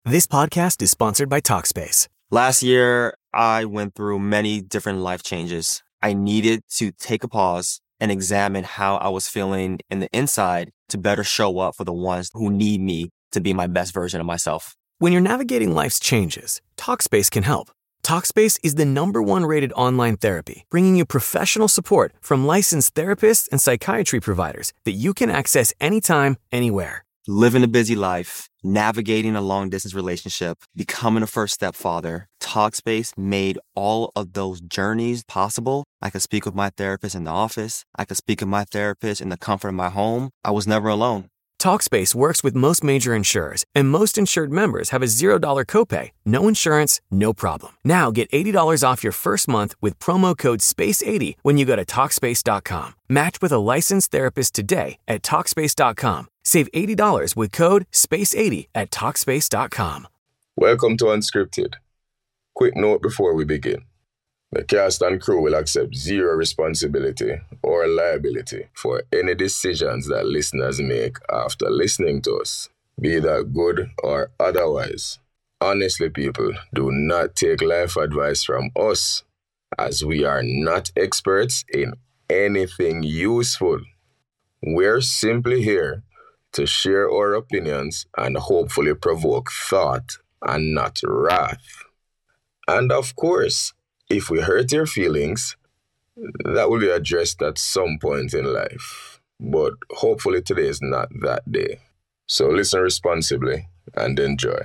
This podcast is sponsored by Talkspace. Last year, I went through many different life changes. I needed to take a pause and examine how I was feeling in the inside to better show up for the ones who need me to be my best version of myself. When you're navigating life's changes, Talkspace can help. Talkspace is the #1 rated online therapy, bringing you professional support from licensed therapists and psychiatry providers that you can access anytime, anywhere. Living a busy life, navigating a long-distance relationship, becoming a first-step father, Talkspace made all of those journeys possible. I could speak with my therapist in the office. I could speak with my therapist in the comfort of my home. I was never alone. Talkspace works with most major insurers, and most insured members have a $0 copay. No insurance, no problem. Now get $80 off your first month with promo code SPACE80 when you go to Talkspace.com. Match with a licensed therapist today at Talkspace.com. Save $80 with code SPACE80 at Talkspace.com. Welcome to Unscripted. Quick note before we begin. The cast and crew will accept zero responsibility or liability for any decisions that listeners make after listening to us, be that good or otherwise. Honestly, people, do not take life advice from us, as we are not experts in anything useful. We're simply here to share our opinions and hopefully provoke thought and not wrath. And of course, if we hurt your feelings, that will be addressed at some point in life. But hopefully today is not that day. So listen responsibly and enjoy.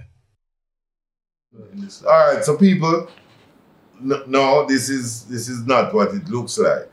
All right, so people, no, this is not what it looks like.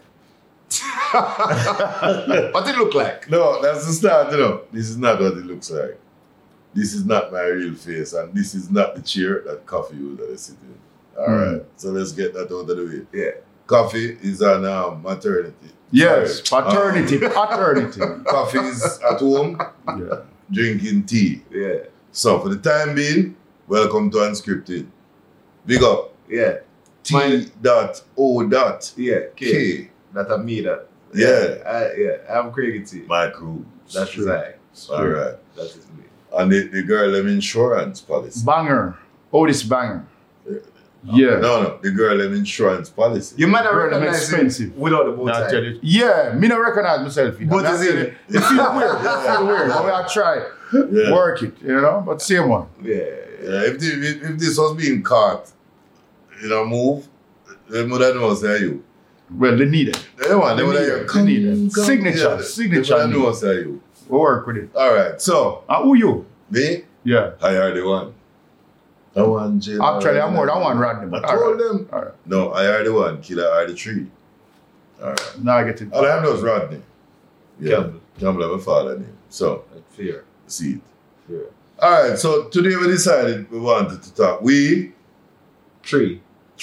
What it look like? No, that's the start, This is not what it looks like. This is not my real face, and this is not the chair that Coffee will sit in. All right, so let's get that out of the way. Yeah. Coffee is on maternity. Yes, paternity. Coffee is at home, drinking tea. Yeah. So for the time being, welcome to Unscripted. Big up. Yeah. T.O. Yeah. K. That me that. Yeah. I'm Craig T. My crew. That's right. All right. That is me. And the girl them insurance policy. Banger. Otis Banger. Yeah. No. The girl them insurance policy. You might have Girl, them recognized expensive. it without the bow tie. Yeah, me not recognize myself. But is it? It feel weird. But I try work it, but same one. Yeah. If this was being caught in a move, they would have known say you. Well, they need it. They would have need it. Signature. They would have known say you. We'll work with it. All right, so. Who you? Me? Yeah. I are the one. I want Jill. Actually, I'm more than one Rodney. I told them. All right. No, I are the one. Killer are the three. All right. Now I get it. All I know is Rodney. Yeah. Campbell, my father name. So. Fear. See it. Fear. All right. So today we decided we wanted to talk. Three.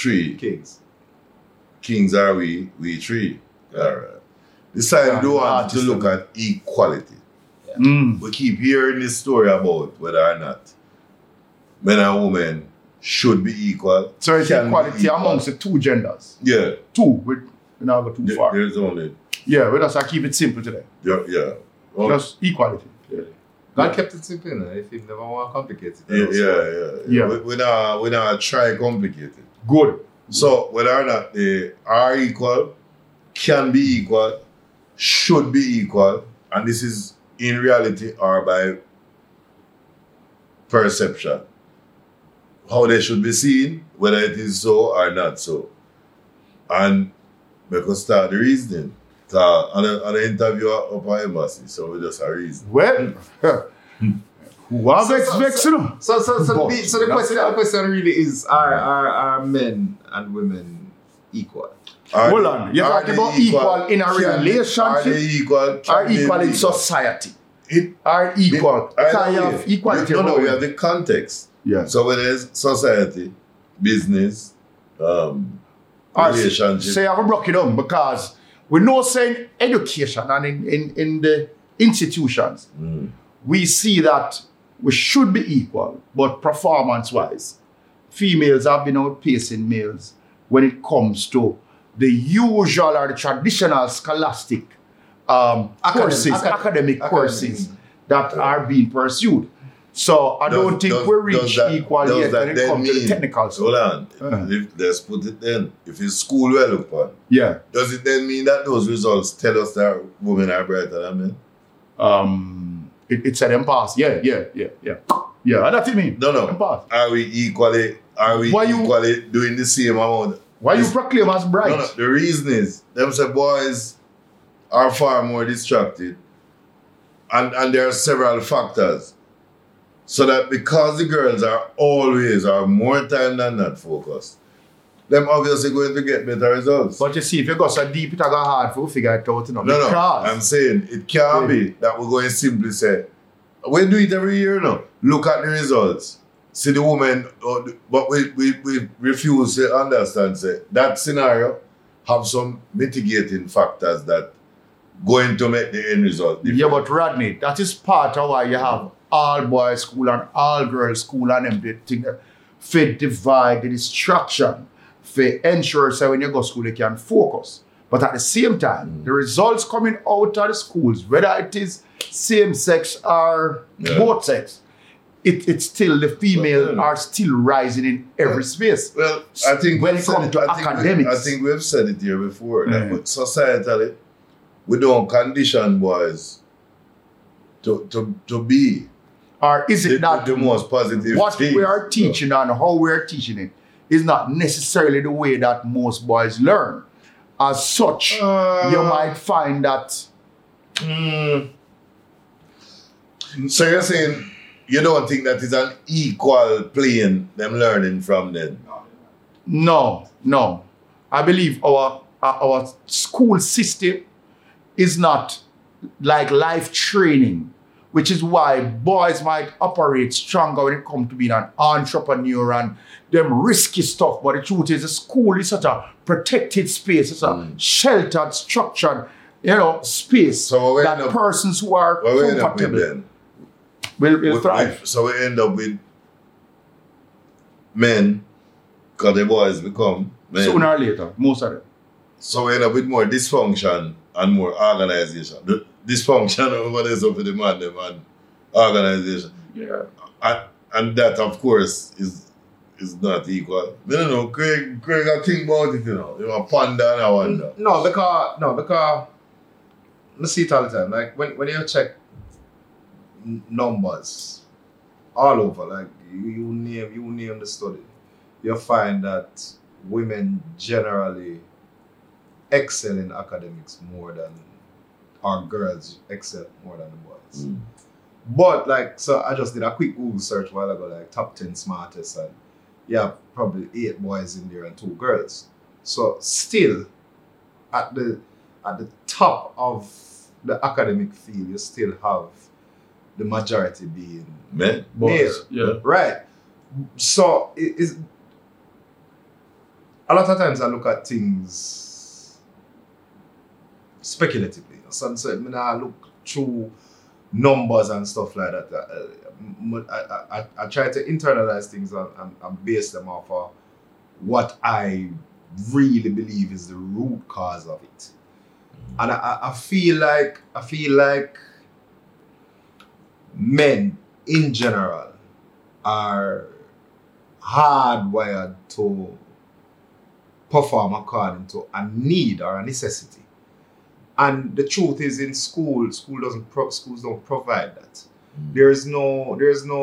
Kings are we three. All right. Decided we wanted to look at equality. Yeah. We keep hearing this story about whether or not men and women should be equal. So it's equality amongst the two genders. Yeah. Two. We not go too far. There's only. Yeah, we just keep it simple today. Yeah. Well, just equality. Yeah. God kept it simple, if you never want to complicate it. Yeah. We not try complicate it. Good. So whether or not they are equal, can be equal, should be equal, and this is in reality or by perception. How they should be seen, whether it is so or not so. And we can start the reasoning. On an interview up at embassy, so we just a reason. Well, who was vexing? So the question really is: Are men and women equal? Hold on, you're talking about equal in a relationship? Are they equal? Are equal in society? Are equal? Kind of equality. No, we have the context. Yeah. So when there's society, business, relationship. Say I have broke it down because we know saying education and in the institutions, we see that we should be equal, but performance-wise, females have been outpacing males when it comes to the usual or the traditional scholastic academic courses that are being pursued. So I don't think we reach equal yet when it comes to the technical stuff. Hold on. Let's put it then. If it's school well upon, does it then mean that those results tell us that women are brighter than men? It's an impasse. Yeah. That's what you mean. No. Impasse. Are we equally doing the same amount? Why you proclaim as bright? No. The reason is, them say boys are far more distracted. And there are several factors. So that because the girls are more time than not focused, them obviously going to get better results. But you see, if you go so deep, it's hard for you to figure it out. No. I'm saying it can't be that we're going to simply say, we do it every year now. Look at the results. See the woman, but we refuse to understand, say, that scenario have some mitigating factors that going to make the end result different. Yeah, but Rodney, that is part of why you have all boys school and all girls school and everything for divide the distraction, for ensure so when you go to school you can focus. But at the same time, the results coming out of the schools, whether it is same sex or both sex, it's still the female are still rising in every space. Well, I think when it comes to academics, I think we've said it here before. That societally, we don't condition boys to be. Or is it that the most positive what thing? We are teaching and how we are teaching it is not necessarily the way that most boys learn. As such, you might find that. So you're saying you don't think that is an equal plane them learning from then? No. I believe our school system is not like life training, which is why boys might operate stronger when it comes to being an entrepreneur and them risky stuff. But the truth is, the school is such a protected space. It's a sheltered, structured, space so that persons who are comfortable will thrive. So we end up with men, because the boys become men. Sooner or later, most of them. So we end up with more dysfunction and more organization. The dysfunction over there is up to the man them and organization. Yeah. And that, of course, is not equal. I don't know, Craig, I think about it, You ponder and I wonder. No, because I see it all the time. Like when you check numbers all over, like you name the study, you find that women generally excel in academics more than our girls excel more than the boys. But so I just did a quick Google search a while ago, like top 10 smartest, and probably 8 boys in there and 2 girls. So still at the top of the academic field, you still have the majority being men, boys. Yeah. Right. So it's a lot of times I look at things speculatively. So I look through numbers and stuff like that. I try to internalize things and base them off of what I really believe is the root cause of it. And I feel like men in general are hardwired to perform according to a need or a necessity. And the truth is, in schools don't provide that. There's no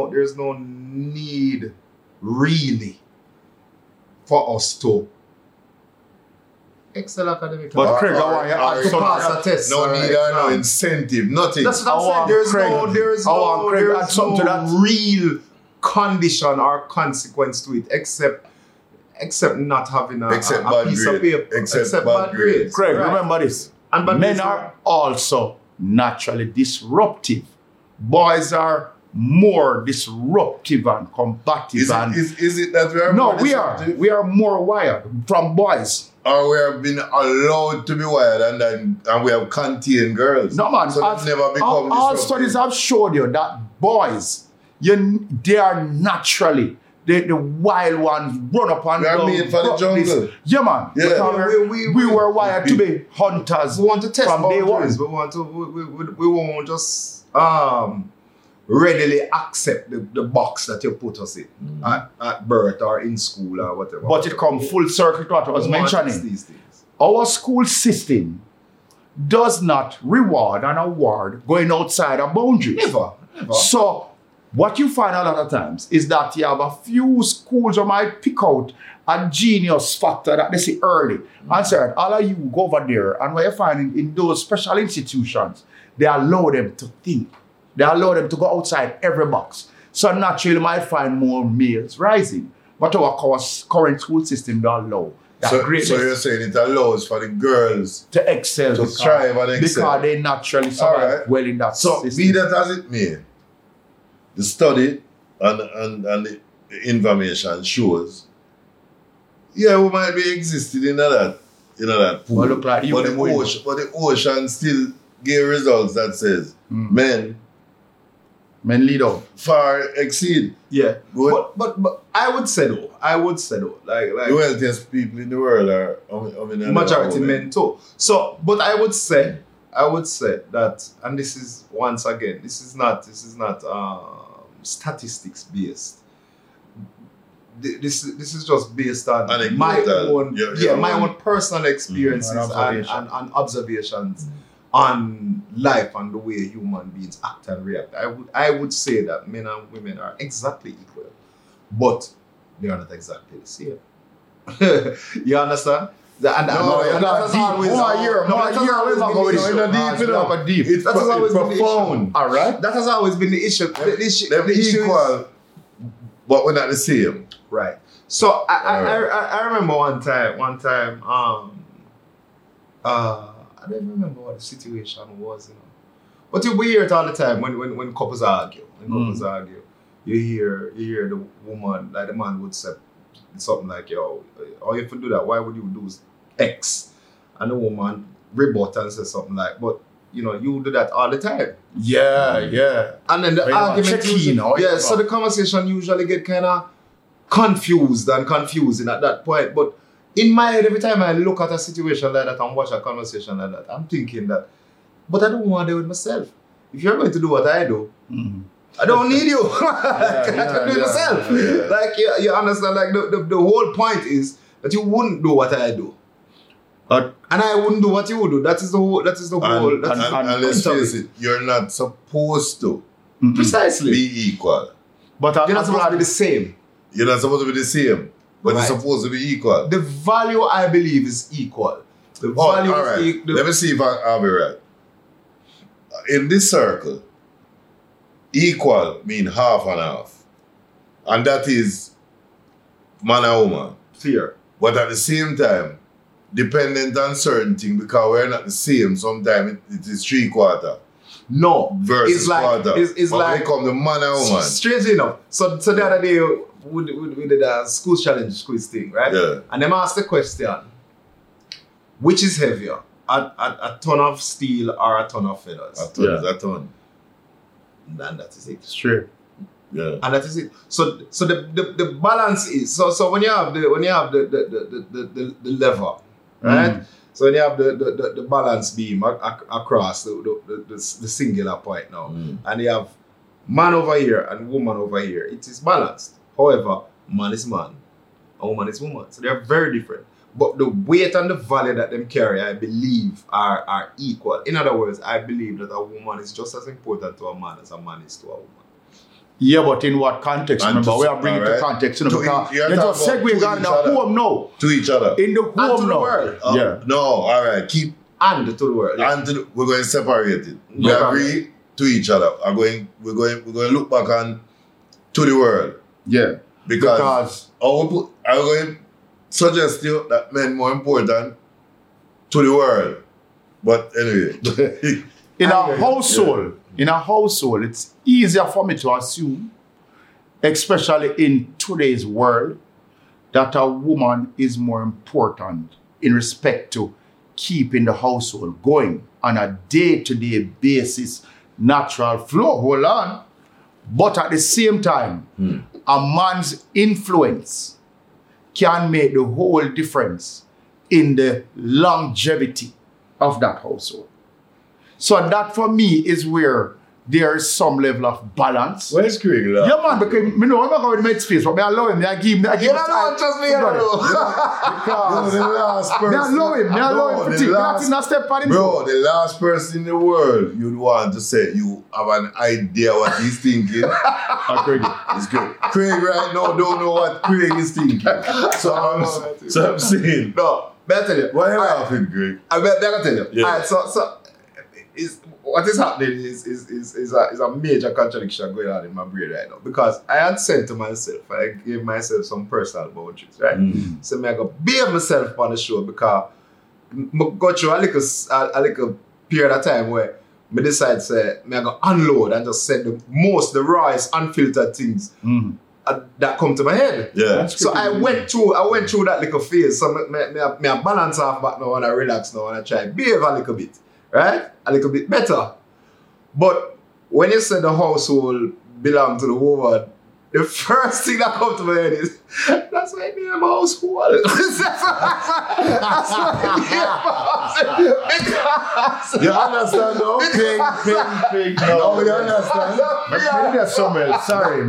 need really for us to excel academically. But Craig, I want you to pass a test. No need or no incentive, nothing. That's what I'm saying. There's no real condition or consequence to it, except not having a piece of paper. Except bad grades. Craig, remember this. Men are also naturally disruptive. Boys are more disruptive and combative. Is it that we are more disruptive? We are more wired from boys. Or we have been allowed to be wired and we have contained girls. No, man. So that's never become all studies have showed you that boys, they are naturally the wild ones, run up and down. We are made for the jungle. Yeah, man. Yeah. We were wired to be hunters. We want to test from day one. We won't just readily accept the box that you put us in at birth or in school or whatever. But it comes full circle to what I was mentioning. These things. Our school system does not reward and award going outside our boundaries. Never. So what you find a lot of times is that you have a few schools who might pick out a genius factor that they see early and say, all of you go over there, and what you find in those special institutions, they allow them to think. They allow them to go outside every box. So naturally you might find more males rising. But our current school system don't allow that So greatness you're saying it allows for the girls to excel to strive and excel. because they naturally survive well in that So system. be that as it may, the study and the information shows, yeah, we might be existing in that pool. Well, look like you but, them win. but the ocean still gave results that says men Men lead out. far exceed Yeah. Good. But I would say though, like the wealthiest people in the world are majority men too. So, but I would say that, and this is once again, this is not statistics based. This is just based on my Anecdotal. my own personal experiences and observations on life and the way human beings act and react. I would say that men and women are exactly equal, but they are not exactly the same. You understand? That has always been profound. All right. That has always been the issue. They're The issue is- equal, but we're not the same. right. So I remember one time, I don't remember what the situation was, But you hear it all the time when couples argue. You hear the woman, like the man would say something like, yo, or if you do that, why would you do X? And the woman rebut and say something like, but you do that all the time. Yeah. And then the argument so the conversation usually get kind of confused and confusing at that point. But in my head, every time I look at a situation like that and watch a conversation like that, I'm thinking that, but I don't want to do it myself. If you're going to do what I do, I don't need you. I can do it myself. Yeah. Like you understand, like the whole point is that you wouldn't do what I do. And I wouldn't do what you would do. That is the whole. And let's face it, you're not supposed to Precisely. be equal. But You're not supposed to be the same. You're not supposed to be the same, but Right. you're supposed to be equal. The value, I believe, is equal. The Oh, value all right. is equal. Let me see if I'll be right. In this circle, equal mean half and half. And that is man and woman. Fear. But at the same time, dependent on certain things, because we're not the same, sometimes it is 3/4 No. versus It's like, quarter. it's but like, when it comes to man and woman, strangely enough. So the other day, we did a school challenge quiz thing, right? Yeah. And them asked the question, which is heavier? A ton of steel or a ton of feathers? a ton is a ton. And that is it. straight. Yeah. And that is it. So the balance is so when you have the lever, right? So when you have the balance beam across the singular point now, and you have man over here and woman over here, it is balanced. However, man is man and woman is woman. So they are very different. But the weight and the value that them carry, I believe, are equal. In other words, I believe that a woman is just as important to a man as a man is to a woman. Yeah, but in what context? And Remember, to- we are bringing alright. to context, To because you have you to just talk about segue to in each the other. home now. To each other. In the And to home the now. world. Yeah. No, all right. Keep And to the world. Yeah. and we're going to separate it. We No agree to each other. We're going to look back on to the world Yeah. because I'm going to suggest to you that men more important to the world. But anyway, in a household, it's easier for me to assume, especially in today's world, that a woman is more important in respect to keeping the household going on a day-to-day basis, natural flow. Hold on. But at the same time, a man's influence can make the whole difference in the longevity of that household. So that for me is where there is some level of balance. Where's Craig? Yeah, man, because me know I'm not going to make space, but I allow him. I give him time. Trust me, you don't know. Because the last person. I allow him for things. Not step on him. Bro, the last person in the world you'd want to say you have an idea what he's thinking. Craig. It's good. Craig right now don't know what Craig is thinking. So I'm saying. No, better tell you. Why are you laughing, Craig? I better tell you. Yeah. Alright, so what is happening is a major contradiction going on in my brain right now. Because I had said to myself, I gave myself some personal boundaries, right? So I go behave myself on the show because I go through a little period of time where I decide say I go unload and just say the rawest, unfiltered things that come to my head. Yeah. So I went through that little phase. So I balance off back now and I relax now and I try behave a little bit. Right? A little bit better. But when you say the household belong to the woman, the first thing that comes to my head is, that's why I name my household. That's why I name my household. You understand now? Ping. No, you understand? Sorry,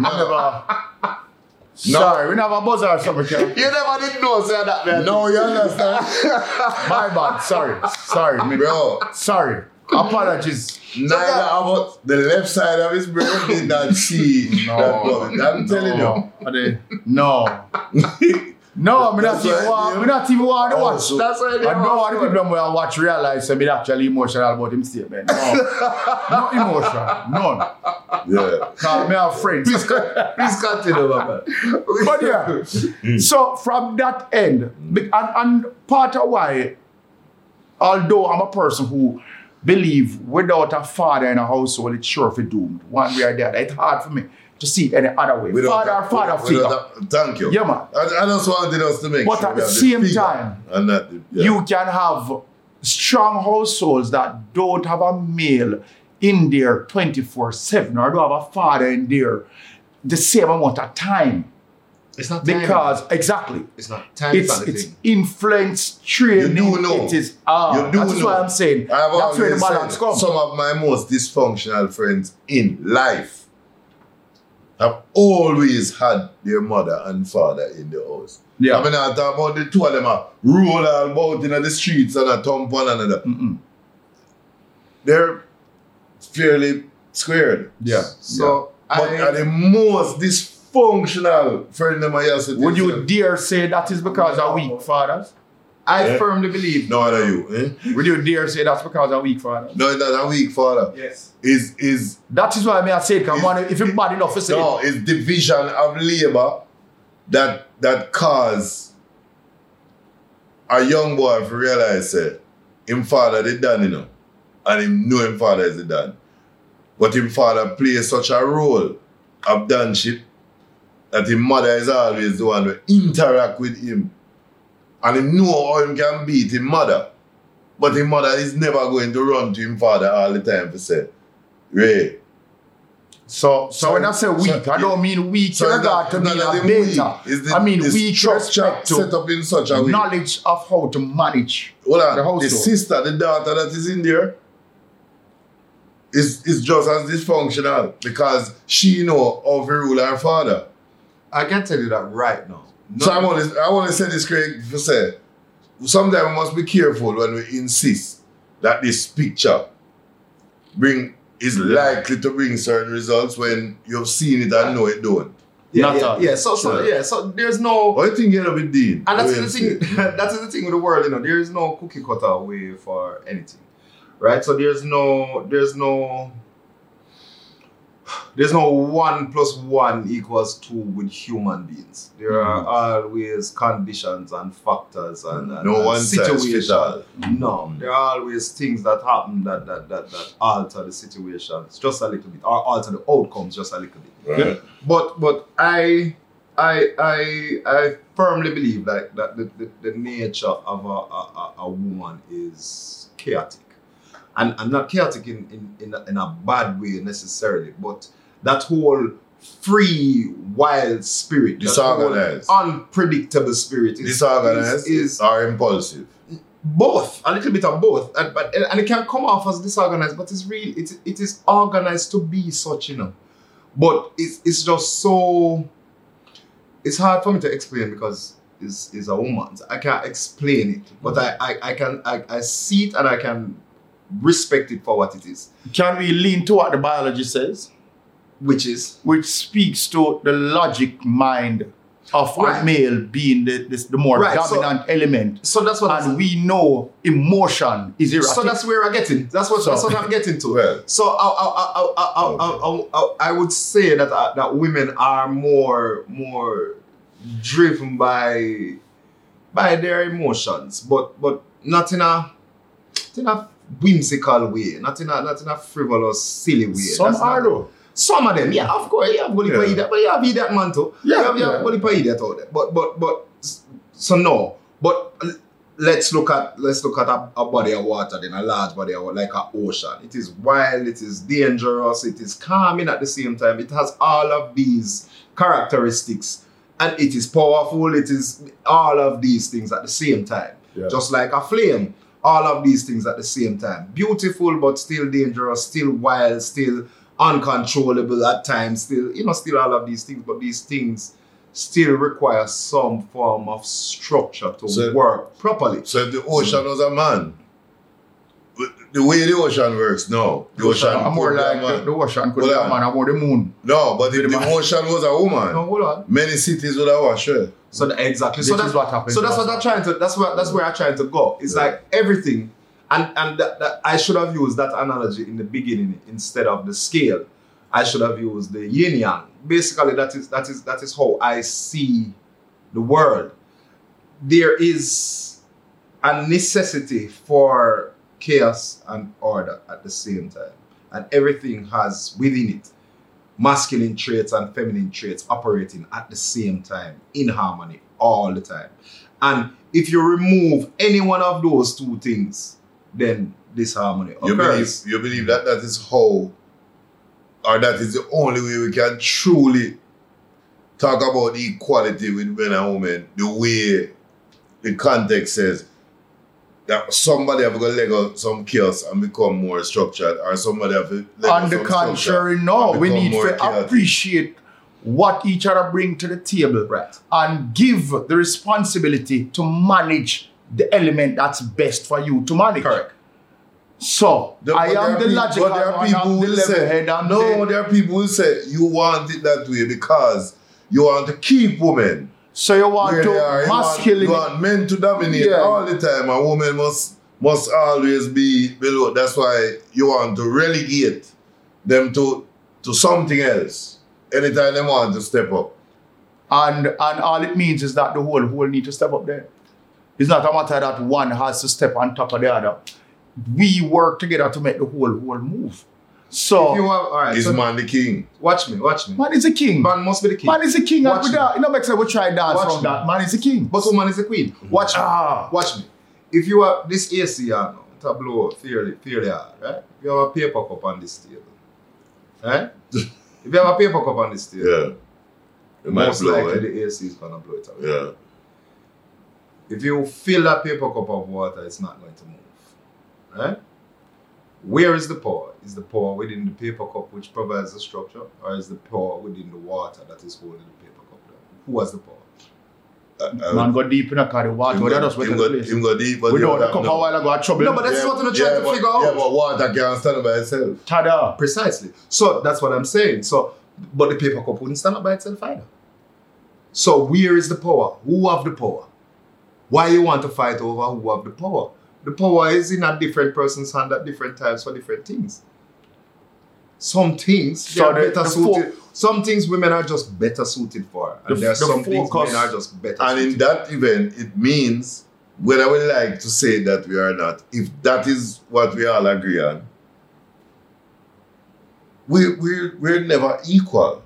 Sorry, we never buzz or something. You never did know say that, man. No, you understand? My bad. Sorry, Bro. Sorry. Apologies. Neither about the left side of his brain did not see that comment. I'm telling you. No, I'm not even want to watch. That's why I don't want the people who watch realize I'm actually emotional about him statement. No. Not emotional. None. Yeah. Because I have friends. Please continue, man. But yeah. So from that end, and part of why, although I'm a person who believe without a father in a household, it's sure for doomed. One way or the other. It's hard for me to see it any other way. Father figure. Thank you. Yeah, man. I just wanted us to make but sure at the same time, you can have strong households that don't have a male in there 24/7 or don't have a father in there the same amount of time. It's not time. Because, exactly. It's not time. It's influence, training. You do know. It is, that's what I'm saying. That's where the balance comes. Some of my most dysfunctional friends in life have always had their mother and father in the house. Yeah. I mean, I talk about the two of them roll about in the streets and a thump one another. They're fairly squared. Yeah. So, but are the most dysfunctional friend of mine. Would you dare say that is because of weak fathers? I firmly believe. No, are you? Would you dare say that's because of weak fathers? No, that's a weak father. Yes. Is that is why I say because if you're bad enough to say no, it's division of labor that cause a young boy to realize that him father the dad, you know, and him know him father is the dad. But him father plays such a role of danship that his mother is always the one to interact with him. And he know how him can beat his mother. But his mother is never going to run to his father all the time to say, Ray. So when I say weak, I don't mean weak in regard to being a beta. I mean weak respect to set up in such a way. Knowledge of how to manage the household. The sister, the daughter that is in there is just as dysfunctional because she know how to rule her father. I can tell you that right now. So I want to say this, Craig, to say, sometimes we must be careful when we insist that this picture is likely to bring certain results when you've seen it and know it don't. So there's no. What do you think you're with Dean? And that's the thing. That's the thing with the world, you know. There is no cookie cutter way for anything, right? So there's no 1 + 1 = 2 with human beings. There are always conditions and factors and no one situations. No, there are always things that happen that alter the situations just a little bit, or alter the outcomes just a little bit. Right. But I firmly believe that the nature of a woman is chaotic, and not chaotic in a bad way necessarily, but that whole free, wild spirit, disorganized, unpredictable spirit, disorganized or impulsive. both, a little bit of both, and it can come off as disorganized, but it's real. It is organized to be such, But it's just so. It's hard for me to explain because it's a woman. I can't explain it, but I see it and I can respect it for what it is. Can we lean to what the biology says? Which speaks to the logic mind of a male being the more dominant element. So that's what. And we know emotion is erratic. So that's where I'm getting. That's what I'm getting to. Well, so I would say that women are more driven by their emotions, but not in a whimsical way, not in a frivolous, silly way. Some are though. Some of them, yeah, of course, you have bully idiot, but you have idiot man too. Yeah, you have bully idiot out there. But so no. But let's look at a body of water, then a large body of water, like an ocean. It is wild, it is dangerous, it is calming at the same time. It has all of these characteristics, and it is powerful. It is all of these things at the same time. Yeah. Just like a flame, all of these things at the same time. Beautiful, but still dangerous, still wild, still uncontrollable at times, still all of these things, but these things still require some form of structure to work properly. So if the ocean was a man, the way the ocean works now, the ocean I'm more like the ocean could be a man, I'm more the moon. No, but if the ocean was a woman, no, hold on. Many cities would have washed her. So exactly. So that's what happens. So that's what I'm trying to. That's where I'm trying to go. It's like everything. And that I should have used that analogy in the beginning instead of the scale. I should have used the yin yang. Basically, that is how I see the world. There is a necessity for chaos and order at the same time, and everything has within it masculine traits and feminine traits operating at the same time in harmony all the time. And if you remove any one of those two things, then disharmony occurs. You believe that is how, or that is the only way we can truly talk about equality with men and women, the way the context says that somebody have to leg out some chaos and become more structured, or somebody have to leg on the contrary, no, we need to appreciate what each other bring to the table, right, and give the responsibility to manage the element that's best for you to manage. Correct. So I am the logical one, I'm the level head. There are people who say you want it that way because you want to keep women. So you want to masculine. You want men to dominate all the time. A woman must always be below. That's why you want to relegate them to something else anytime they want to step up. And all it means is that the whole need to step up there. It's not a matter that one has to step on top of the other. We work together to make the whole move. So, is man the king? Watch me. Man is a king. Man must be the king. Man is a king. You know, make sense. We try dance from that. Man is a king. But woman is a queen. Watch me. If you are this AC now, to blow fairly hard, right? If you have a paper cup on this table, right? If you have a paper cup on this table, most likely the AC is gonna blow it away. Yeah. If you fill that paper cup of water, it's not going to move. Right? Where is the power? Is the power within the paper cup which provides the structure, or is the power within the water that is holding the paper cup down? Who has the power? Man got deep in a car, the water. Him got deep, but without the cup a while ago, trouble. No, but that's what we're trying to figure out. Yeah, but water can't stand up by itself. Tada. Precisely. So that's what I'm saying. So, but the paper cup wouldn't stand up by itself either. So where is the power? Who have the power? Why you want to fight over who have the power? The power is in a different person's hand at different times for different things. Some things they are better suited. Some things women are just better suited for. And there are some things men are just better suited. And in that event, it means, whether we like to say that we are not, if that is what we all agree on, we're never equal.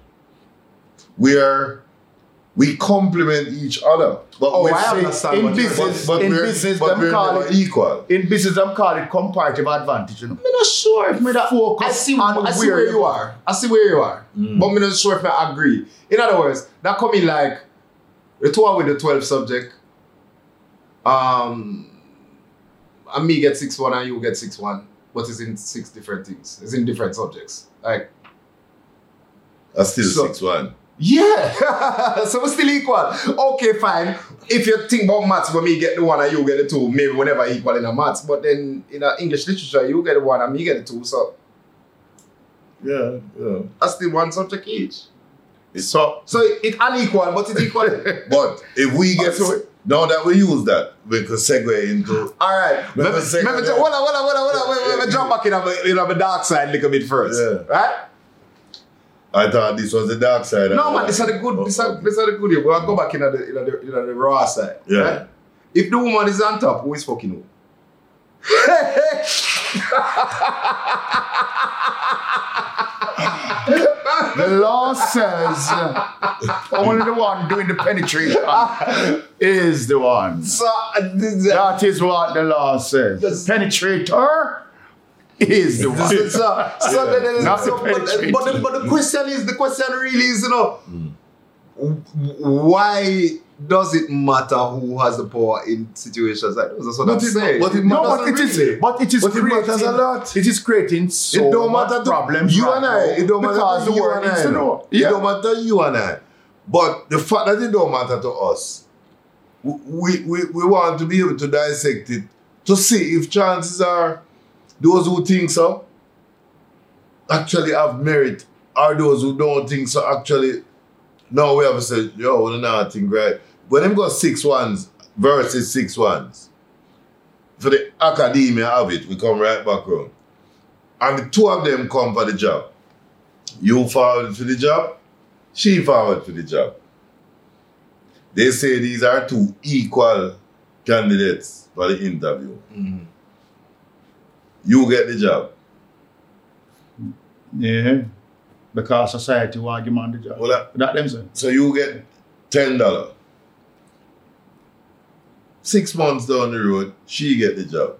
We complement each other. But in business, we're never equal. In business, I'm calling it comparative advantage. You know? I'm not sure if I focus. I see where you are. But I'm not sure if I agree. In other words, that coming like the tour with the 12 subject. and me get 6-1 and you get 6-1, but it's in 6 different things. It's in different subjects. Like, That's still 6-1. yeah. So we're still equal. Okay, fine. If you think about maths, when me get the 1 and you get the 2, maybe we're never equal in a maths. But then in English literature, you get the 1 and me get the 2. So Yeah. that's still 1 subject each. So So it's unequal, but it's equal. But if we get now that we use that, we could segue into. All right. Hold on. Let me jump back in the dark side a little bit first. Yeah. Right? I thought this was the dark side. No, man, this are the good. This are the good. We'll go back in the raw side. Yeah. Right? If the woman is on top, who is fucking who? the law says only the one doing the penetration is the one. So, That is what the law says. The penetrator is the one. Not the penetrator. but the question really is, why does it matter who has the power in situations like those? That's what I'm saying. But it matters a lot. It is creating so It don't much matter to problems you right and I. now It don't matter because to the you world and needs I. to know. It don't matter to you and I. But the fact that it don't matter to us, we want to be able to dissect it to see if chances are those who think so actually have merit, or those who don't think so actually. No, we have to say, yo, we don't think right. When them got 6-1s versus 6-1s, for the academia of it, we come right back around. And the 2 of them come for the job. You forward for the job, she forward for the job. They say these are 2 equal candidates for the interview. Mm-hmm. You get the job. Yeah. Because society want give man the job. Well, that them say. So you get $10. 6 months down the road, she get the job.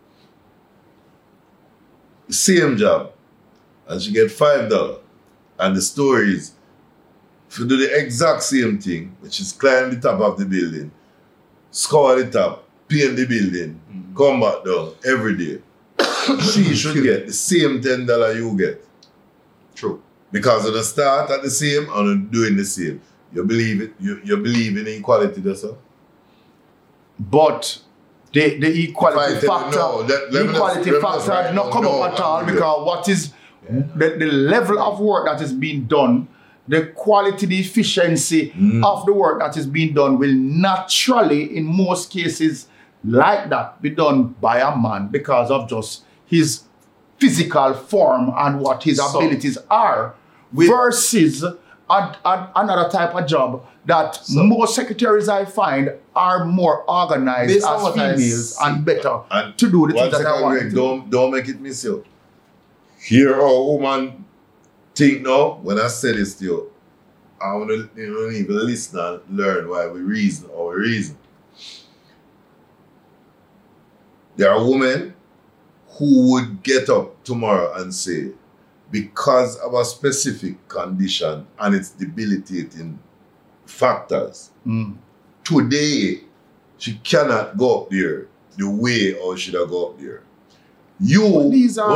Same job. And she get $5. And the story is, if you do the exact same thing, which is climb the top of the building, score the top, paint the building, come back down every day, she should get the same $10 you get. True. Because of the start at the same and doing the same. You believe it, you believe in equality, that's all. But the equality factor, did not come up at all because what is the level of work that is being done, the quality, the efficiency of the work that is being done will naturally, in most cases like that, be done by a man because of just his physical form and what his abilities are, versus another type of job that most secretaries I find are more organized as females and better to do the things that I want to do. Don't make it miss you. Hear how woman think now, when I say this to you, I want to even listen and learn why we reason or we reason. There are women who would get up tomorrow and say, because of a specific condition and its debilitating factors, today she cannot go up there the way or should have go up there. You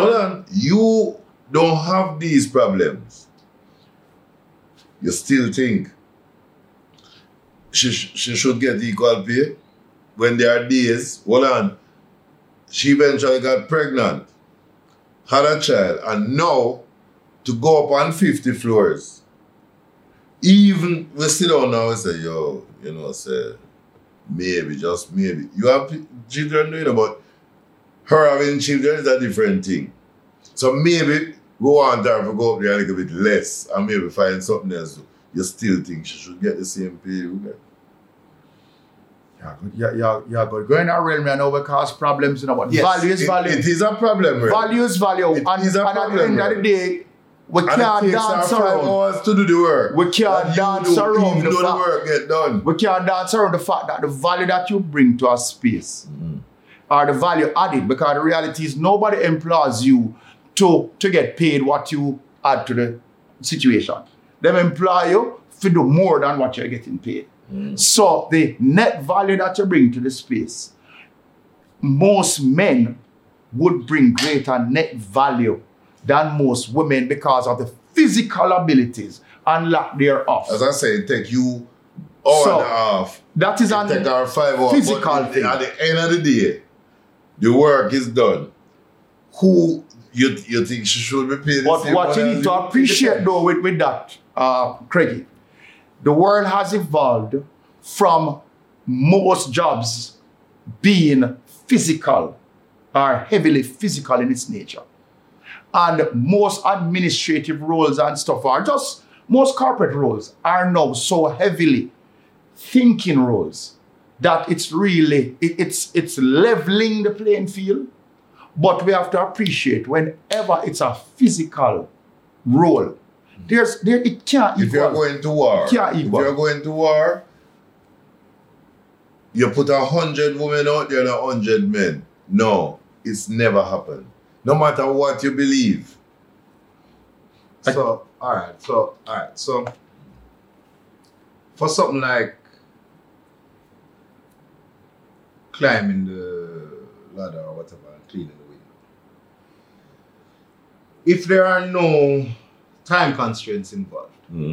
don't have these problems. You still think she should get equal pay when there are days, she eventually got pregnant, had a child, and now to go up on 50 floors, even we sit down now and say, say, maybe, just maybe. You have children doing it, but her having children is a different thing. So maybe we want her to go up there a little bit less and maybe find something else. You still think she should get the same pay you get? Yeah, good. Going around me now because problems, but value is value. It is a problem, right? Value is value. It is a problem, at the end of the day, we can't dance around. 5 hours to do the work. We can't dance around the fact. The work get done. We can't dance around the fact that the value that you bring to a space are the value added, because the reality is nobody employs you to get paid what you add to the situation. They employ you to do more than what you're getting paid. So the net value that you bring to the space most men would bring greater net value than most women because of the physical abilities and lack thereof. As I say, it take you hour and a half. That is it take our 5 hours. physical thing. At the end of the day, the work is done. Who you think she should be paid? But what you need to appreciate though with that, Craigie, the world has evolved from most jobs being physical or heavily physical in its nature. And most administrative roles and stuff are just, most corporate roles are now so heavily thinking roles that it's really, it's leveling the playing field. But we have to appreciate whenever it's a physical role, it can't equal. If you're going to war, you put 100 women out there and 100 men. No, it's never happened. No matter what you believe. So, all right. So, for something like climbing the ladder or whatever, and cleaning the window, if there are no time constraints involved,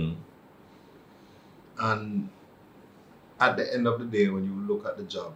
and at the end of the day, when you look at the job,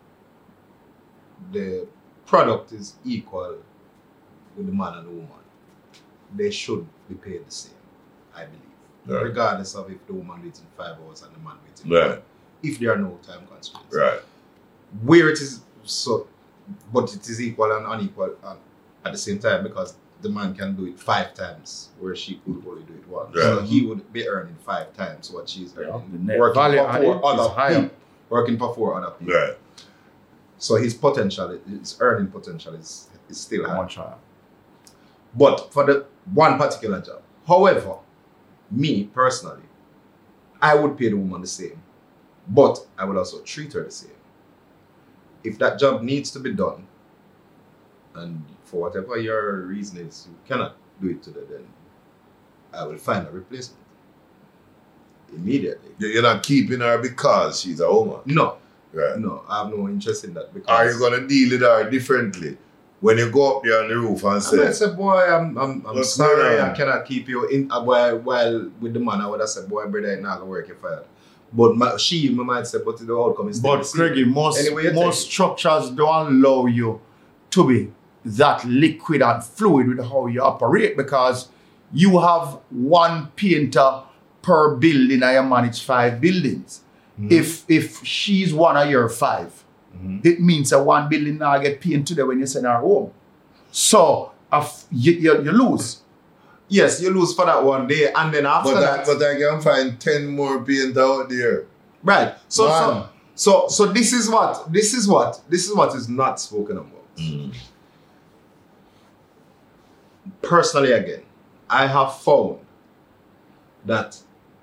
the product is equal with the man and the woman, they should be paid the same, I believe. Right. Regardless of if the woman waits in 5 hours and the man waits in Right. 5. If there are no time constraints. Right. Where it is so, but it is equal and unequal at the same time, because the man can do it 5 times where she could only do it once. Right. So he would be earning 5 times what she's earning. The net Working value for on 4 it is other higher. people. Working for 4 other people. Right. So his potential, his earning potential is still high. Much higher. But for the one particular job. However, me personally, I would pay the woman the same, but I would also treat her the same. If that job needs to be done, and for whatever your reason is, you cannot do it today, then I will find a replacement immediately. You're not keeping her because she's a woman. No, Right. no, I have no interest in that. Because Are you gonna deal with her differently when you go up there on the roof and I say, might say, boy, I'm What's sorry, going on? I cannot keep you in. While with the man, I would have said, boy, brother, it's not gonna work, you're fired. But she might say, but the outcome is still But the same. Craigie, Anyway, most structures don't allow you to be that liquid and fluid with how you operate, because you have one painter per building and you manage 5 buildings. If she's one of your 5, it means that one building now get painted today when you send her home. So you lose. Yes, you lose for that one day, and then after that, but I can find 10 more paint out there. right? Man. So this is what is not spoken about. Personally, again, I have found that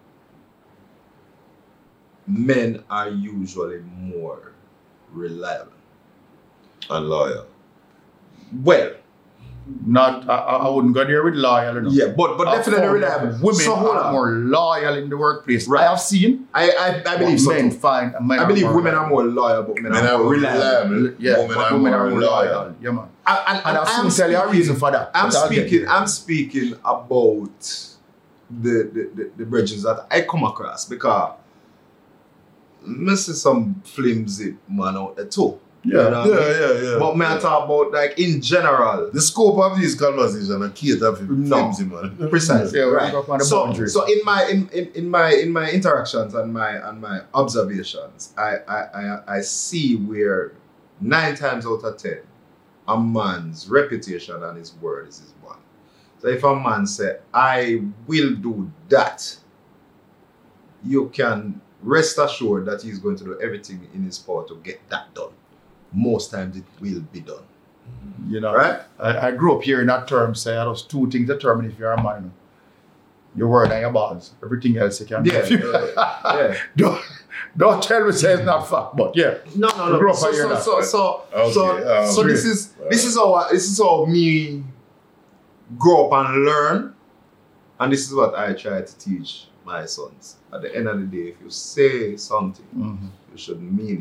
men are usually more reliable. And loyal. Well, Not, I wouldn't go there with loyal enough. yeah, but definitely reliable. Women So hold are on. more loyal in the workplace. Right. I have seen. I believe so men too. find. I believe women are more loyal, but men Men are are more reliable. reliable. Yeah, but women are more loyal. Yeah, man. And And I'll soon tell you a reason for that. I'm but I'll get speaking. there. I'm speaking about the bridges that I come across, because I see some flimsy man out there too. Yeah. You know what I mean? Yeah. But man, talk about like in general. The scope of these conversations are cater for No. flimsy, man. Precisely. Yeah, we right. go up on the So boundaries. in my interactions and my observations, I see where 9 times out of 10, a man's reputation and his word is his bond. So if a man say, I will do that, you can rest assured that he's going to do everything in his power to get that done. Most times it will be done. You know, Right? I grew up hearing that term say those 2 things determine if you're a man. Your word and your balls. Everything else you can do. Yeah. Don't tell me say it's not fact, but yeah. No. Grow up and hear that. So this is how me grow up and learn, and this is what I try to teach my sons. At the end of the day, if you say something, you should mean it.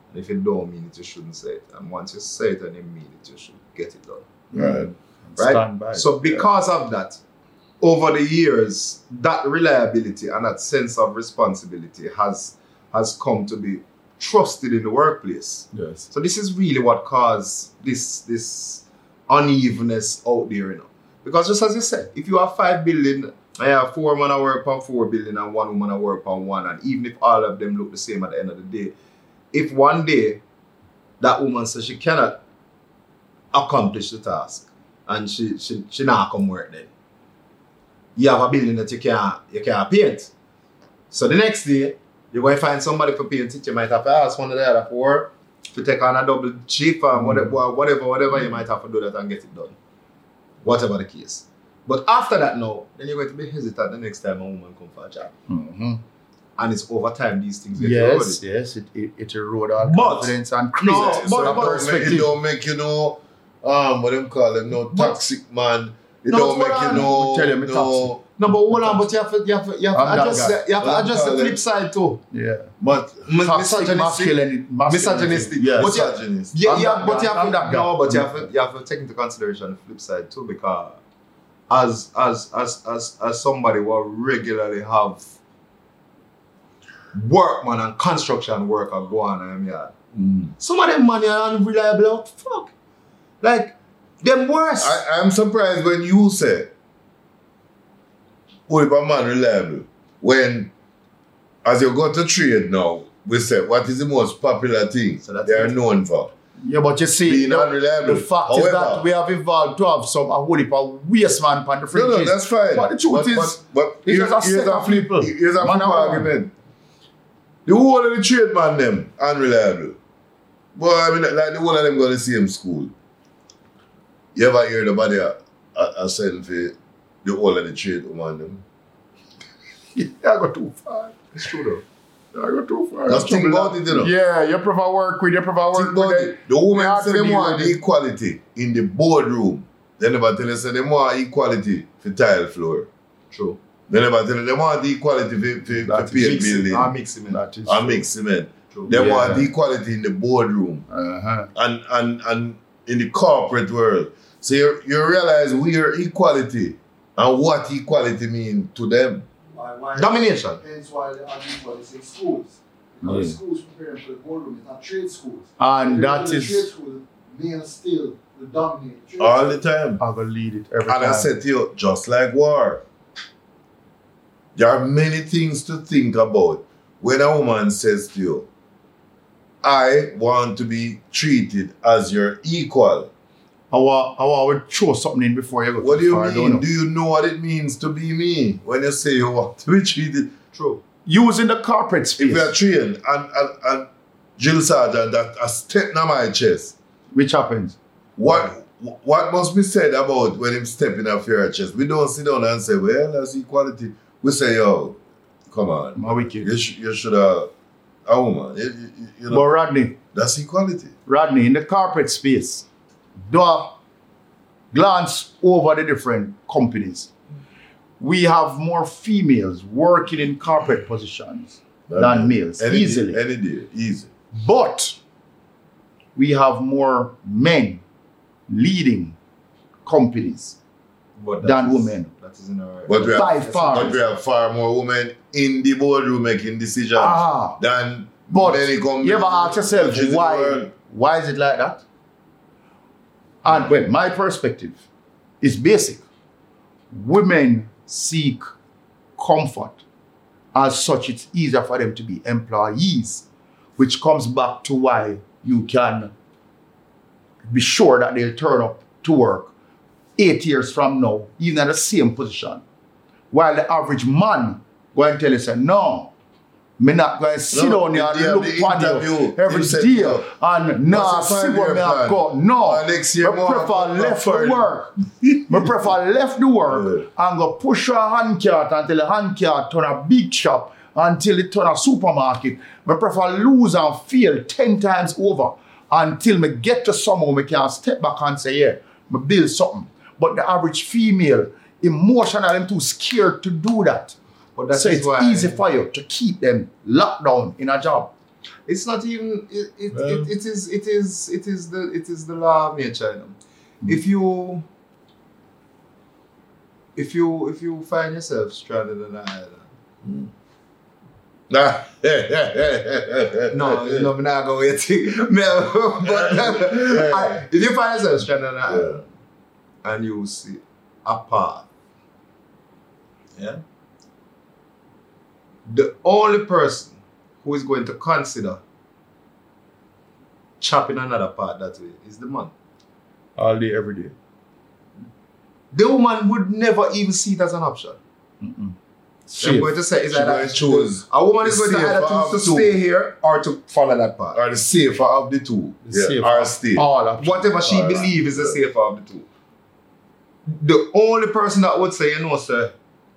And if you don't mean it, you shouldn't say it. And once you say it and you mean it, you should get it done. Right. Right? Stand by. So because of that, over the years, that reliability and that sense of responsibility has come to be trusted in the workplace. Yes. So this is really what caused this unevenness out there, you know. Because just as you said, if you have 5 buildings, I have 4 men that work on 4 buildings and 1 woman that work on 1, and even if all of them look the same at the end of the day, if one day that woman says she cannot accomplish the task and she not come work then, you have a building that you can't paint. So the next day, you're going to find somebody for paint it. You might have to ask one of the other 4 to take on a double shift and whatever, you might have to do that and get it done. Whatever the case. But after that now, then you're going to be hesitant the next time a woman comes for a job. Mm-hmm. And it's over time these things get eroded. Yes, it erodes all But- confidence and No, crazy. but- It don't make you know, what them call it, no toxic man. It No, don't but make hold you on. know, Tell him it's no. No, but hold on, but you have to I'm that address guy. the flip side too. Yeah. But Toxic masculinity. Misogynistic. Yes. But yeah, misogynist. Yeah, I'm yeah, that but guy. you have I'm to, that guy. no, but you have to take into consideration the flip side too, because as somebody who regularly have workman and construction worker go on in yard, some of them money are unreliable. Fuck, like them worse. I'm surprised when you say, "Oh, if a man reliable," when as you go to trade now, we say what is the most popular thing So that's they are it. known for? Yeah, but you see, Being unreliable. the fact is However- that we have evolved to have some a whole heap of waste man on the No, fringes. that's fine. But the truth is, but it's here's just a set a of people. Here's a Man flip and woman. argument. The whole of the trade man them unreliable. But I mean, like the whole of them go to the same school. You ever hear nobody a send for the whole of the trade woman them? yeah, I go too far. It's true though. I go too far. Just think about it, you know. Yeah, you prefer work with, Think about it. The women say they want the equality in the boardroom. They never tell us they want equality for tile floor. True. They never tell us they want the equality for paint building Mix it, man. That is and mix cement. True. They Yeah. want the equality in the boardroom Uh-huh. and in the corporate world. So you realize we are equality and what equality mean to them. Why Domination. Hence why they are equality in schools. Because Yeah. schools preparing for the boardroom, it's not trade schools. And If that you're in a trade is, school, male still will dominate. Trade All school. the time. I'm going to lead it every And time. I said to you, just like war, there are many things to think about when a woman says to you, I want to be treated as your equal. I would throw something in before you go What do too you far, I don't mean? know. Do you know what it means to be me when you say you want to be treated? True. Using the corporate space, If we are trained and Jill Sergeant that a step in my chest, which happens. what must be said about when him step in a your chest? We don't sit down and say, well, that's equality. We say, yo, come on. My wicked. You should have a woman. You know, But Rodney, that's equality. in the corporate space, do a glance over the different companies. We have more females working in corporate positions than males, Any easily. Day, any day, easy. But we have more men leading companies But than that is- women. That is in our But we By have, far. But we have far more women in the boardroom making decisions than But many companies. you ever ask yourself countries in the world. why is it like that? And well, my perspective is basic. Women seek comfort. As such, it's easier for them to be employees, which comes back to why you can be sure that they'll turn up to work 8 years from now, even at the same position. While the average man go and tell you, say, no, me not going to sit No, down here the day and of look the on interview, you every you said, day no. and nah, What's the see what 5-year me have plan? got. No, Next year, I more prefer come left for the you. work. I prefer left the work and go push a hand cart until the hand cart turn a big shop until it turn a supermarket. I prefer lose and fail 10 times over until me get to somewhere me can step back and say, yeah, me build something. But the average female, emotionally, them too scared to do that. But that So is it's why easy for you to keep them locked down in a job. It's not even. It is the law of nature. You know? If you find yourself stranded on an island. Nah. No, I'm not going to. But if you find yourself stranded on an island and you see a path, yeah, the only person who is going to consider chopping another part that way is the man. All day, every day. The woman would never even see it as an option. I'm going to say is that choose a woman is going to either choose to stay here or to follow that path. Or the safer of the two. Or stay. Whatever she believes is the safer of the two. The only person that would say, sir,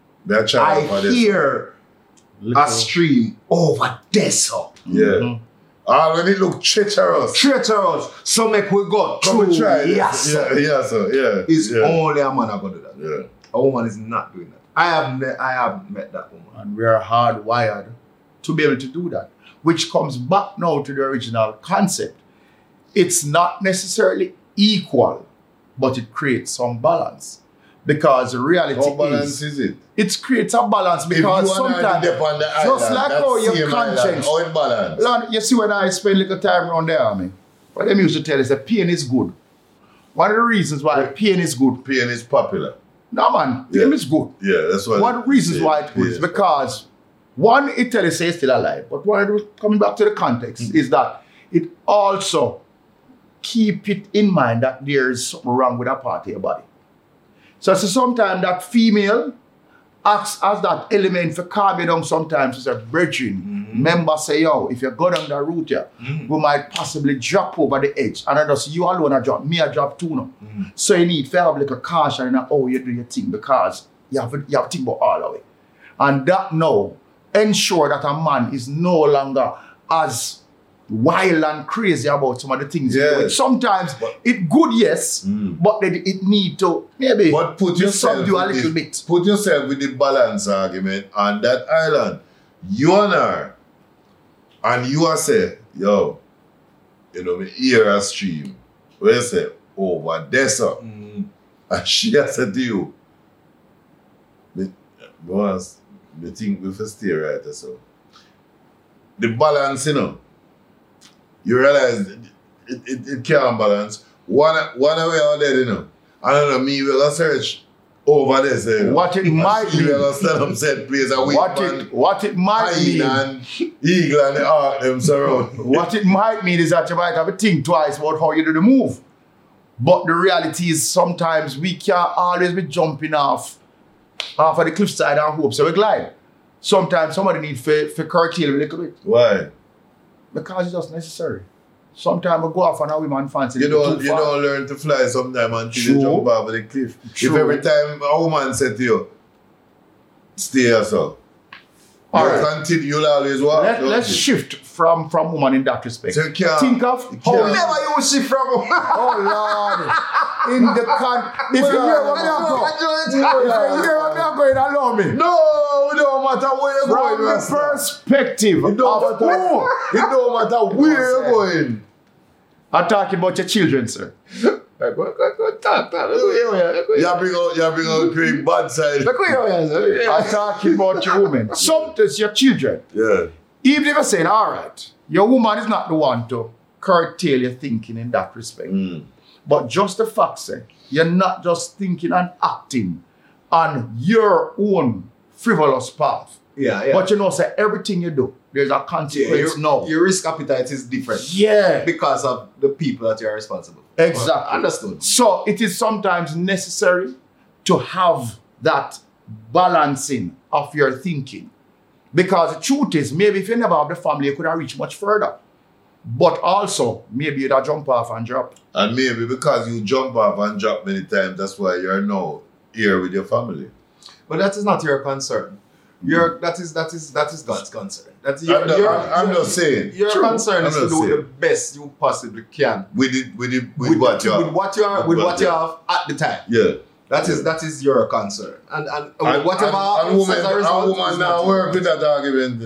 I hear a stream over desert. Yeah. When it look treacherous. So make we go through. Yes, sir. It's only a man that going to do that. Yeah. A woman is not doing that. I haven't met that woman. And we are hardwired to be able to do that. Which comes back now to the original concept. It's not necessarily equal, but it creates some balance. Because the reality How balance is it? It creates a balance because sometimes, just like how your conscience, how it balance? Lord, you see when I spend a little time around the army, what them used to tell us that pain is good. One of the reasons why pain is good. Pain is popular. No man, pain is good. Yeah, that's what. One of the reasons why it's good is because one, it tells you say it's still alive. But one of the, coming back to the context is that it also keep it in mind that there's something wrong with a part of your body. So sometimes that female acts as that element for calming down sometimes as a brethren. Member say, yo, if you go down the route here, we might possibly drop over the edge. And I just you alone a drop, me a drop too now. So you need to have like a caution in how you do your thing because you have to think about all of it. And that now ensure that a man is no longer as wild and crazy about some of the things. Yes. Sometimes it good, yes, but then it need to maybe but put yourself subdue a little bit. Put yourself with the balance argument on that island. You and her, and you are say, yo, me hear a stream. Where you say, over desert. And she has said to you, boss, me think we first stay right so. The balance, you realize it can't balance. One way or the other, I don't know, me will search over this. What it might be. You will stand up said place a week. What it might mean. And eagle and the ark them surround. What it might mean is that you might have to think twice about how you do the move. But the reality is sometimes we can't always be jumping off of the cliffside and hope so we glide. Sometimes somebody needs to curtail a little bit. Why? Because it's just necessary. Sometimes we go off on a woman fancy. You don't learn to fly sometimes until you jump over the cliff. True. If every time a woman said to you, stay yourself. You'll always walk. Let's shift from woman in that respect. So think of how never you shift from woman. Oh Lord. In the if you hear what I'm going, allow me. No, it don't matter where you're going. From the perspective it don't matter where you're going. I'm talking about your children, sir. Go talk. You bring out great bad side. I'm talking about your woman. Sometimes your children. Yeah. Even if you're saying, all right, your woman is not the one to curtail your thinking in that respect. But just the fact, say, you're not just thinking and acting on your own frivolous path. Yeah. But say everything you do, there's a consequence now. Your risk appetite is different. Yeah. Because of the people that you're responsible for. Exactly. Understood. So it is sometimes necessary to have that balancing of your thinking. Because the truth is, maybe if you never have the family, you could have reached much further. But also, maybe you'd have jump off and drop. And maybe because you jump off and drop many times, that's why you're now here with your family. But that is not your concern. That is God's concern. I'm just saying. Your concern is to do the best you possibly can with what you have. With what you have at the time. Yeah. That is your concern. And whatever and woman now work with that argument,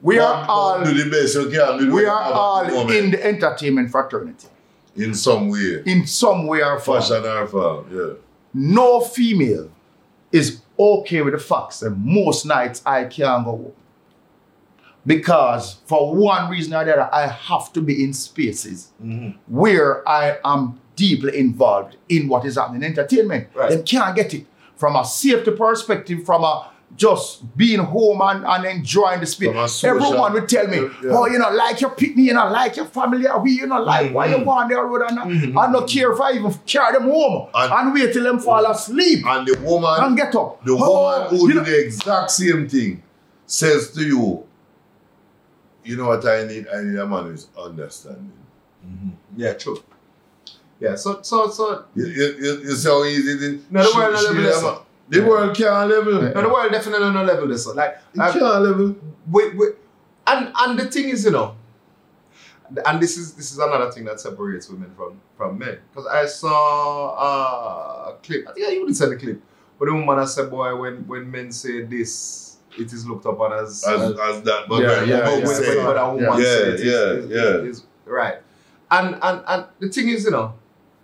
We are all do the best you can. Do we the are best all at the moment. in the entertainment fraternity. In some way. In some way or form. Fashion or form, yeah. No female is okay with the facts that most nights I can't go home. Because for one reason or the other, I have to be in spaces where I am deeply involved in what is happening in entertainment. Right. They can't get it from a safety perspective, from a just being home and enjoying the From a space. social- Everyone will tell me, oh, you know, like your picnic, you know, like your family, you know, like why you go on the road and I don't care if I even carry them home and wait till them fall asleep And the woman, and get up. the Oh, woman who you do know- the exact same thing says to you, you know what I need? I need a man who's understanding. Yeah, true. Yeah, so You see how easy it is? No, the world not level this up. The world can't level. no, the world definitely not level this. So, like, It can't level. and the thing is, you know, and this is another thing that separates women from men. Because I saw a clip. I think you would say the clip, but the woman has said, "Boy, when men say this, it is looked upon as As that. But Yeah, when yeah, women yeah. say- when a woman Yeah, say it is- yeah. is right." And the thing is, you know,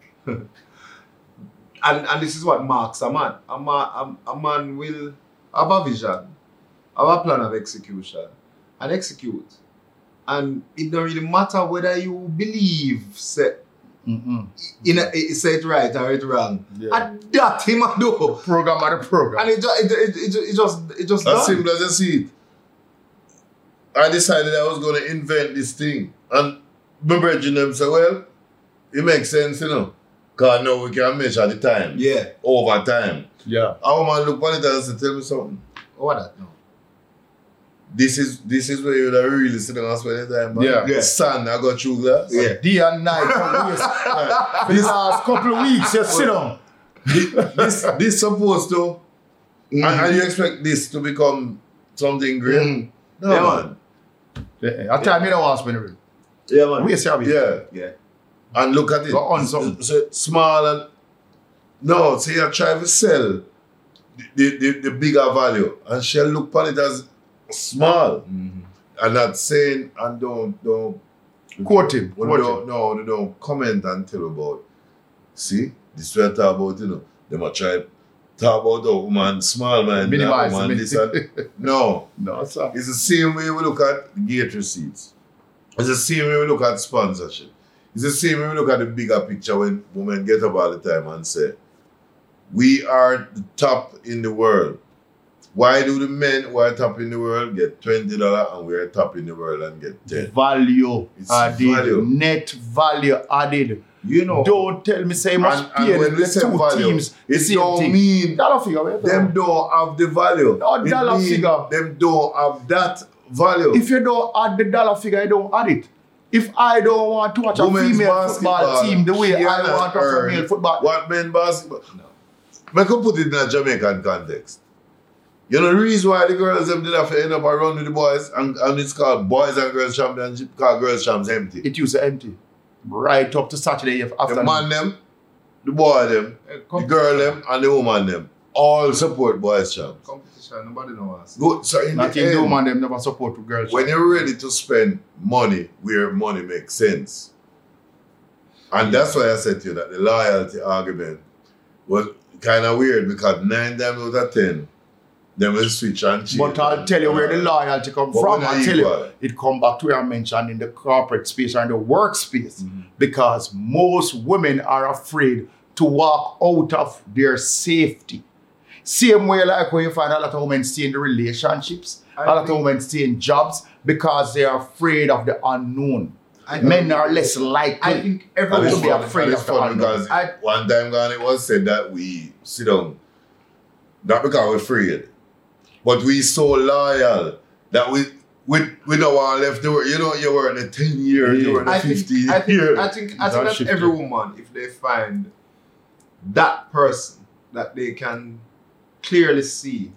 and this is what marks a man. A man will have a vision, have a plan of execution, and execute. And it don't really matter whether you believe say it right or it wrong. Yeah. And that him a do. Program or the program. And it just As done. simple as you see it. I decided I was going to invent this thing. And my brethren them say, well, it makes sense, you know. Because now we can measure the time. Yeah. Over time. Yeah. A woman look at it and say, tell me something. What that no. This is where you would really sit down and spend the time. Man. Yeah. Yeah. Sun, I got through glass. Yeah. Day and night for the last couple of weeks, just sit down. This supposed to, and you expect this to become something great? No, Yeah, man. I tell me you don't want to spend it. Yeah, man. We say Yeah. Yeah. And look at it. Go on something. So small and no, see you try to sell the bigger value. And she'll look upon it as small. And not saying and don't Quote him. they don't comment and tell about. See, this is what I talk about, you know. They might try talk about the woman small man, Minimize woman, me. this and no. No, sir. It's the same way we look at gate receipts. It's the same way we look at sponsorship. It's the same way we look at the bigger picture when women get up all the time and say, we are the top in the world. Why do the men who are top in the world get $20 and we are top in the world and get 10? Value It's added. value. Net value added. You know. Don't tell me say must And pay when we the say two value, teams the it same don't thing. mean Dollar figure. wait, them don't have the value. No, It dollar mean figure. Them don't have that value. If you don't add the dollar figure, you don't add it. If I don't want to watch a Women's female football basketball, team the way I cannot want to watch a earn male football, What men basketball? No. I can put it in a Jamaican context. You know the reason why the girls them did have to end up and run with the boys and it's called Boys and Girls Championship because Girls Champs empty. it used to empty. Right up to Saturday after. The man them, the boy them, the girl them and the woman them all support Boys Champs. Competition, nobody knows. Good. So in Not the in the end, woman them never support the girls. when you're ready to spend money where money makes sense. And that's why I said to you that the loyalty argument was kind of weird because 9 times out of 10, they will switch and change. But I'll tell you where the loyalty come But from. we're not I'll tell you, equal. it come back to where I mentioned in the corporate space or in the workspace. Because most women are afraid to walk out of their safety. Same way like when you find a lot of women stay in the relationships, a lot of women stay in jobs because they are afraid of the unknown. Men are less likely I think And everyone it's to be funny, afraid and it's of the funny unknown. because one time gone it was said that we sit down, not because we're afraid, but we so loyal that we don't want to left the work. You know, you were in a 10 year, you were in a 15 year. I think that shifted. every woman, if they find that person that they can clearly see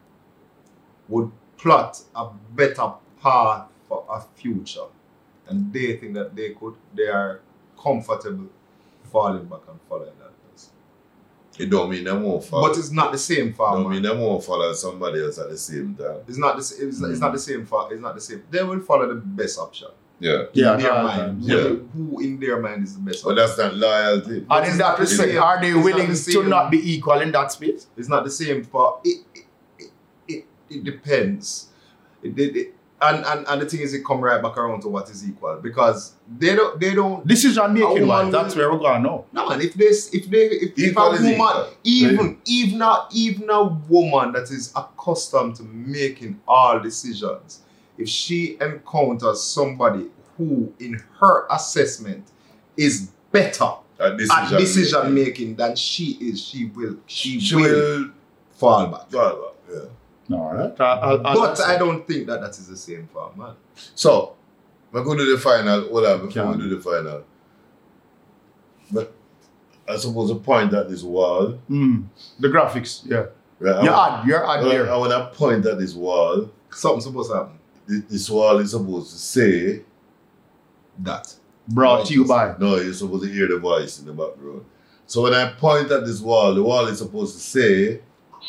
would plot a better path for a future, and they think that they are comfortable falling back and following that person. It don't mean them won't follow. But it's not the same farm. Don't mean them won't follow somebody else at the same time. It's not the same. It's not the same farm. It's not the same. They will follow the best option. Yeah. In their mind. Yeah. Who in their mind is the best But option? that's not loyalty. And in that respect, are they It's not willing the to same. not be equal in that space? It's not the same for it depends. And the thing is, it come right back around to what is equal because they don't. Decision making A wise, woman that's will- where we're going now. No man, if a Equal is woman, equal. even a woman that is accustomed to making all decisions, if she encounters somebody who, in her assessment, is better At at decision making than she is, she will fall back. Yeah. No, right? But I don't think that is the same for a man. So, we're going to do the final. Hold on, before Can. we do the final. But I suppose a point at this wall. The graphics, yeah. Right? Your ad there. I want to point at this wall. Something's supposed to happen. This wall is supposed to say That. Brought to you by. no, you're supposed to hear the voice in the background. So when I point at this wall, the wall is supposed to say,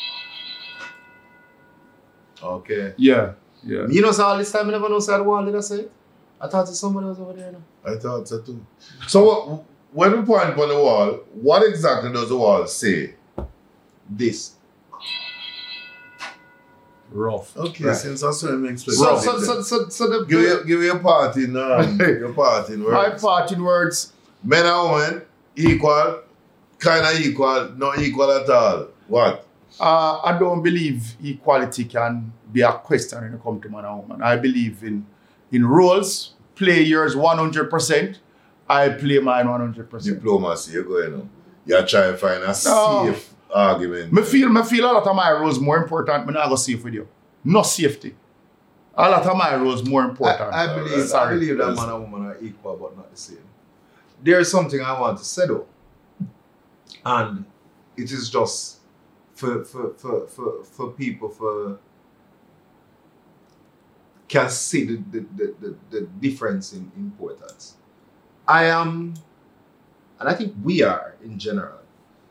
Okay. Yeah. You know, so all this time I never know side wall, did I say it? I thought somebody was over there now. I thought so too. So when we point on the wall, what exactly does the wall say? This. Rough. Okay, Right. since that's what it makes So the give me a part in your part in My words. part in words. Men and women equal, kind of equal, not equal at all. What? I don't believe equality can be a question when it comes to man and woman. I believe in roles, play yours 100%. I play mine 100%. Diplomacy, you're going on. You're trying to find a No. safe argument. Me feel a lot of my roles more important. Me not go safe with you. No safety. A lot of my roles more important. I believe Sorry. that man and woman are equal but not the same. There is something I want to say though. And it is just for people can see the difference in importance. I am, and I think we are in general,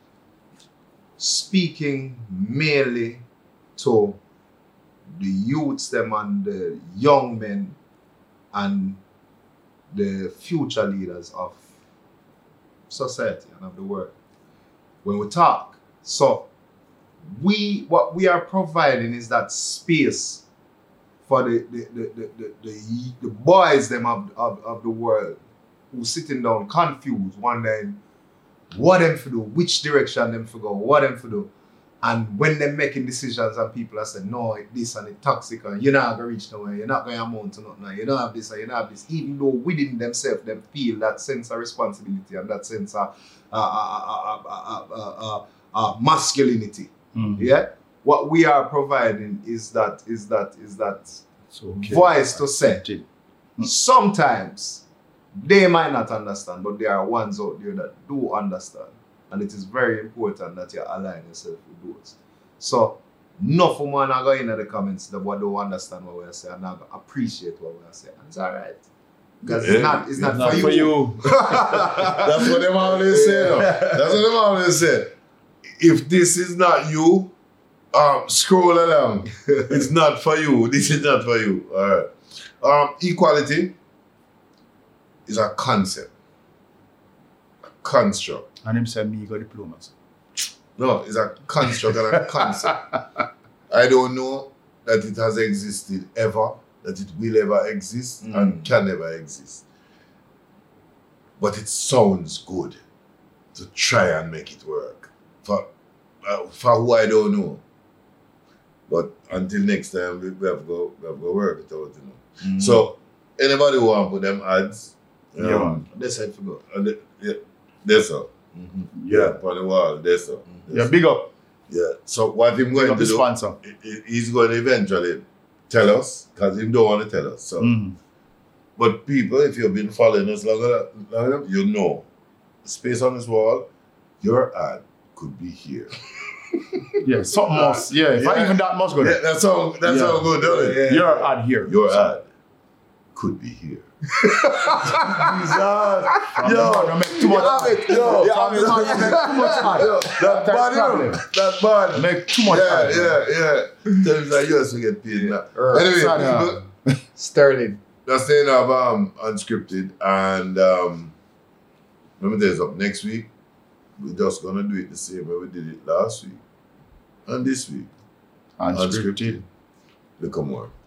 speaking mainly to the youths them and the young men and the future leaders of society and of the world when we talk. So what we are providing is that space for the boys them of the world who sitting down confused, wondering what them to do, which direction them to go, what them to do. And when they're making decisions and people are saying, no, this and it's toxic and you're not going to reach nowhere, you're not going to amount to nothing, you don't have this and you don't have this, even though within themselves they feel that sense of responsibility and that sense of masculinity. Mm. Yeah? What we are providing is that So, okay. voice to say. Sometimes they might not understand, but there are ones out there that do understand. And it is very important that you align yourself with those. So, enough of man are going in the comments that don't understand what we're saying and not appreciate what we're saying. And it's alright. Because it's not for you. That's what them always say. though. That's what them always say. If this is not you, scroll along. It's not for you. This is not for you. All right. Equality is a concept, a construct. And him said me got diplomacy. No, it's a construct and a concept. I don't know that it has existed ever, that it will ever exist, and can never exist. But it sounds good to try and make it work. For who I don't know. But until next time, we have to go work it out, you know. So, anybody who want to put them ads, That's how to go. that's all. Yeah. On the wall, that's all. Yeah, big up. Yeah. So what him going Big up to the do? sponsor. He's going to eventually tell us because he don't want to tell us. So, but people, if you've been following us long enough, you know, space on this wall, your ad could be here. Yeah, something must. Yeah, if I even that must go Yeah, there. that's how good, don't it? Your ad here. Your ad could be here. You make too much money. That bad, that bad. Make too much money. Yeah. Tell me that you also get paid now. Anyway, Sterling. that's the end of Unscripted, and let me tell you something. Next week, we're just gonna do it the same way we did it last week and this week. Unscripted. Look more.